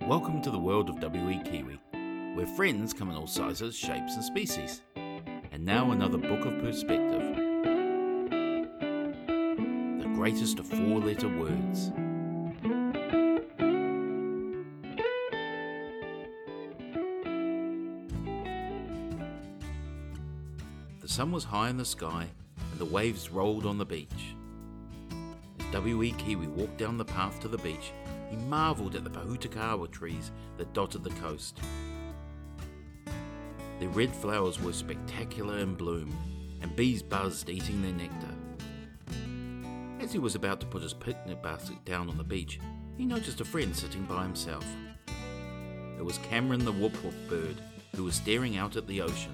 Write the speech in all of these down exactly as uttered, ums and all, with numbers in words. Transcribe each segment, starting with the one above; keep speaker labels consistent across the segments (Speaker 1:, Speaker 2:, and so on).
Speaker 1: Welcome to the world of W E Kiwi, where friends come in all sizes, shapes and species. And now another book of perspective. The greatest of four-letter words. The sun was high in the sky and the waves rolled on the beach. As W E Kiwi walked down the path to the beach, he marvelled at the pahutakawa trees that dotted the coast. Their red flowers were spectacular in bloom, and bees buzzed eating their nectar. As he was about to put his picnic basket down on the beach, he noticed a friend sitting by himself. It was Cameron the whoop-whoop bird, who was staring out at the ocean.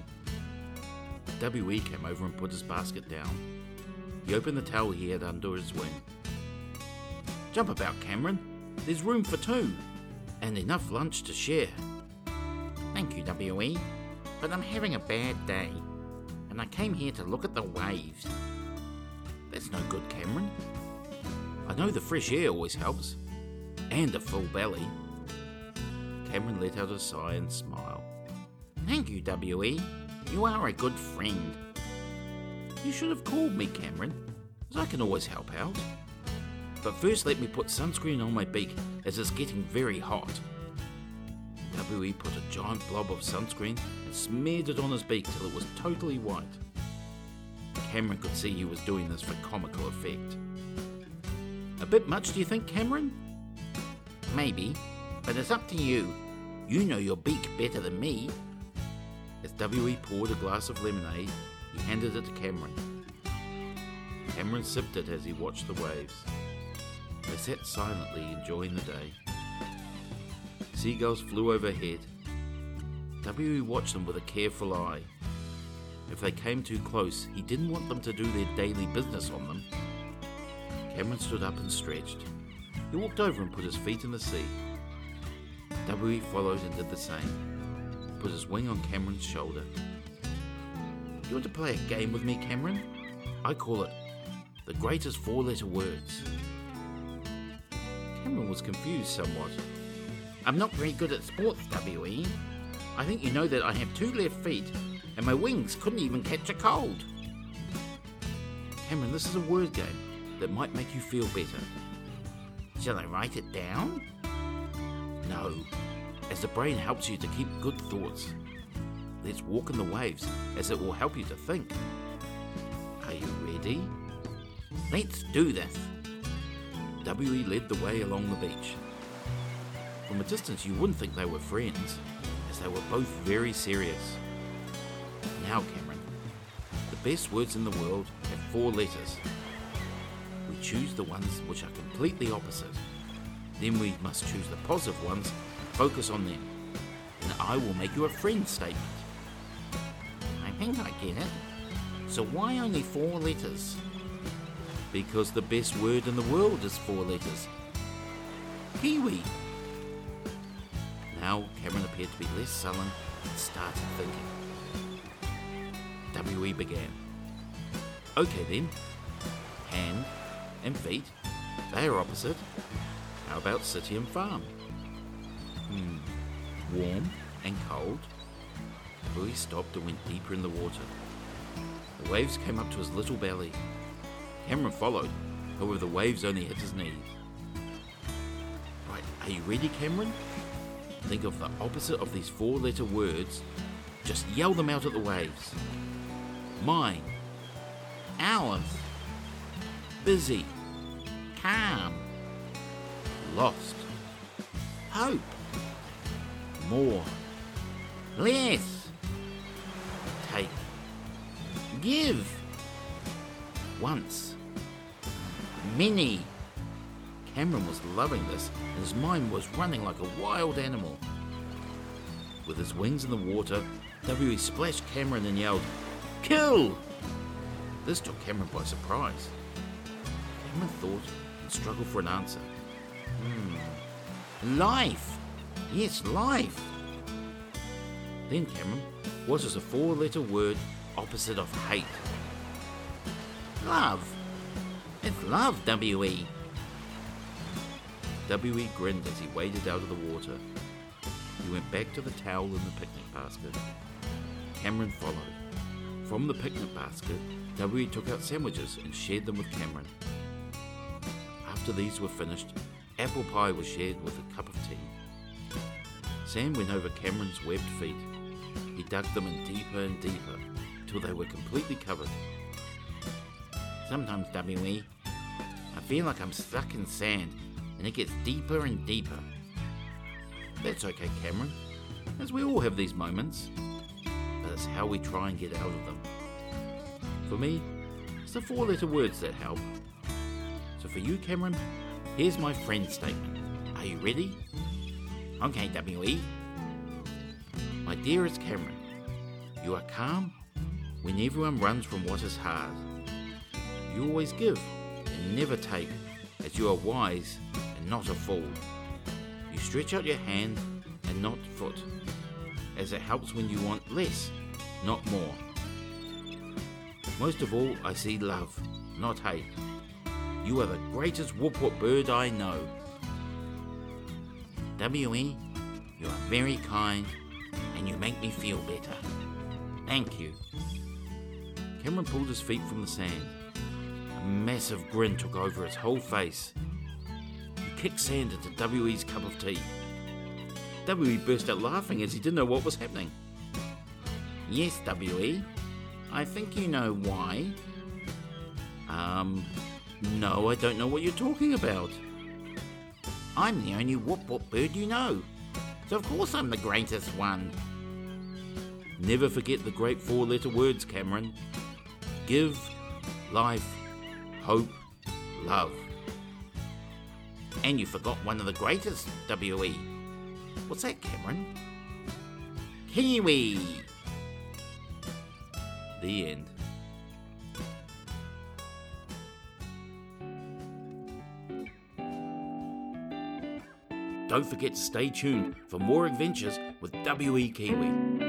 Speaker 1: W E came over and put his basket down. He opened the towel he had under his wing. "Jump about, Cameron. There's room for two, and enough lunch to share."
Speaker 2: "Thank you, W E, but I'm having a bad day, and I came here to look at the waves."
Speaker 1: "That's no good, Cameron. I know the fresh air always helps, and a full belly." Cameron let out a sigh and smiled.
Speaker 2: "Thank you, W E. You are a good friend."
Speaker 1: "You should have called me, Cameron, as I can always help out. But first let me put sunscreen on my beak, as it's getting very hot." W E put a giant blob of sunscreen and smeared it on his beak till it was totally white. Cameron could see he was doing this for comical effect. "A bit much, do you think, Cameron?"
Speaker 2: "Maybe, but it's up to you. You know your beak better than me."
Speaker 1: As W E poured a glass of lemonade, he handed it to Cameron. Cameron sipped it as he watched the waves. They sat silently enjoying the day. Seagulls flew overhead. W E watched them with a careful eye. If they came too close, he didn't want them to do their daily business on them. Cameron stood up and stretched. He walked over and put his feet in the sea. W E followed and did the same. Put his wing on Cameron's shoulder. "You want to play a game with me, Cameron? I call it the greatest four-letter words." Cameron was confused somewhat.
Speaker 2: "I'm not very good at sports, W E. I think you know that I have two left feet, and my wings couldn't even catch a cold."
Speaker 1: "Cameron, this is a word game that might make you feel better."
Speaker 2: "Shall I write it down?"
Speaker 1: "No, as the brain helps you to keep good thoughts. Let's walk in the waves, as it will help you to think. Are you ready?"
Speaker 2: "Let's do this."
Speaker 1: W E led the way along the beach. From a distance you wouldn't think they were friends, as they were both very serious. "Now, Cameron, the best words in the world have four letters. We choose the ones which are completely opposite. Then we must choose the positive ones and focus on them. And I will make you a friend statement."
Speaker 2: "I think I get it. So why only four letters?"
Speaker 1: "Because the best word in the world is four letters. Kiwi." Now Cameron appeared to be less sullen and started thinking. W E began. "Okay then, hand and feet, they are opposite. How about city and farm? Hmm, warm and cold." W E stopped and went deeper in the water. The waves came up to his little belly. Cameron followed, however the waves only hit his knees. "Right, are you ready, Cameron? Think of the opposite of these four-letter words. Just yell them out at the waves. Mine.
Speaker 2: Ours.
Speaker 1: Busy.
Speaker 2: Calm.
Speaker 1: Lost.
Speaker 2: Hope.
Speaker 1: More.
Speaker 2: Less.
Speaker 1: Take.
Speaker 2: Give.
Speaker 1: Once."
Speaker 2: Many.
Speaker 1: Cameron was loving this, and his mind was running like a wild animal. With his wings in the water, W E splashed Cameron and yelled, "Kill!" This took Cameron by surprise. Cameron thought and struggled for an answer.
Speaker 2: Hmm. Life. Yes, life.
Speaker 1: Then, Cameron, what is a four-letter word opposite of hate?
Speaker 2: Love. It's love, W E.
Speaker 1: W E grinned as he waded out of the water. He went back to the towel in the picnic basket. Cameron followed. From the picnic basket, W E took out sandwiches and shared them with Cameron. After these were finished, apple pie was shared with a cup of tea. Sam went over Cameron's webbed feet. He dug them in deeper and deeper till they were completely covered.
Speaker 2: Sometimes, W E, I feel like I'm stuck in sand and it gets deeper and deeper.
Speaker 1: That's okay, Cameron, as we all have these moments, but it's how we try and get out of them. For me, it's the four-letter words that help. So for you, Cameron, here's my friend statement. Are you ready?
Speaker 2: Okay, W E.
Speaker 1: My dearest Cameron, you are calm when everyone runs from what is hard. You always give and never take, as you are wise and not a fool. You stretch out your hand and not foot, as it helps when you want less, not more. Most of all, I see love, not hate. You are the greatest whoop-whoop bird I know.
Speaker 2: W E, you are very kind and you make me feel better. Thank you.
Speaker 1: Cameron pulled his feet from the sand. A massive grin took over his whole face. He kicked sand into W E's cup of tea. W E burst out laughing as he didn't know what was happening.
Speaker 2: Yes, W E, I think you know why.
Speaker 1: Um, no, I don't know what you're talking about.
Speaker 2: I'm the only whoop-whoop bird you know, so of course I'm the greatest one.
Speaker 1: Never forget the great four-letter words, Cameron. Give, life, hope, love.
Speaker 2: And you forgot one of the greatest, W E.
Speaker 1: What's that, Cameron?
Speaker 2: Kiwi!
Speaker 1: The end. Don't forget to stay tuned for more adventures with W E Kiwi.